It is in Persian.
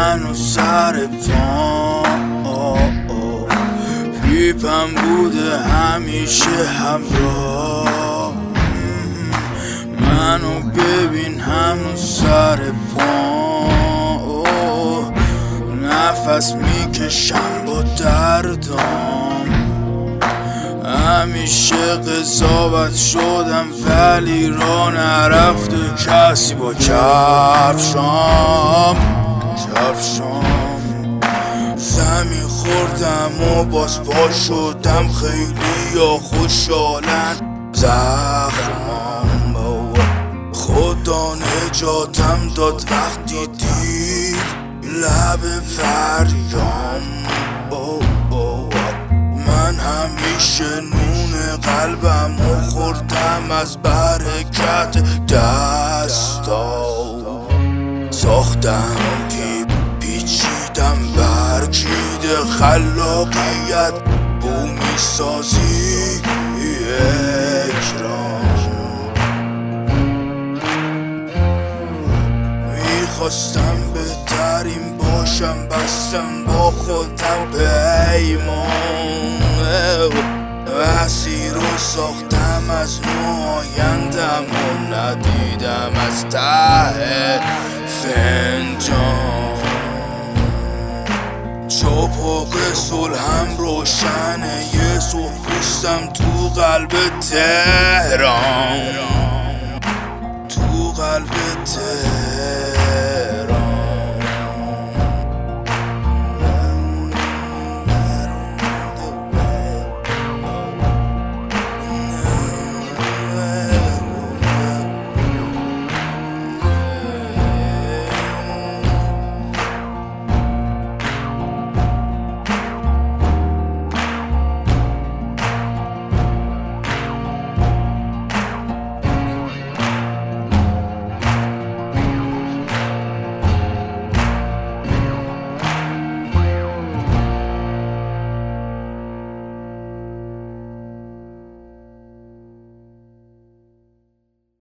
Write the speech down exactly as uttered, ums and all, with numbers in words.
هنوز سر پام، پیپم بوده همیشه همراه. منو ببین هنوز سر پام، نفس میکشم با دردام. همیشه قضاوت شدم ولی را نرفته کسی با کفشام کفشام. زمین خوردم و باز پا شدم، خیلی یا خوشحالن زخمام. خدا نجاتم داد وقتی دید لب فریام. من همیشه نون قلبم و خوردم از برکت دستا. ساختم پیپ پیچیدم برکیده خلاقیت بومی سازی اکرام. میخواستم بهترین باشم، بستم با خودم پیمان. مسیر رو ساختم از نوآیندم و ندیدم از ته فنجان. چاپاق صلحم روشنه، یه صبح پوستم تو قلب تهران، تو قلب تهران.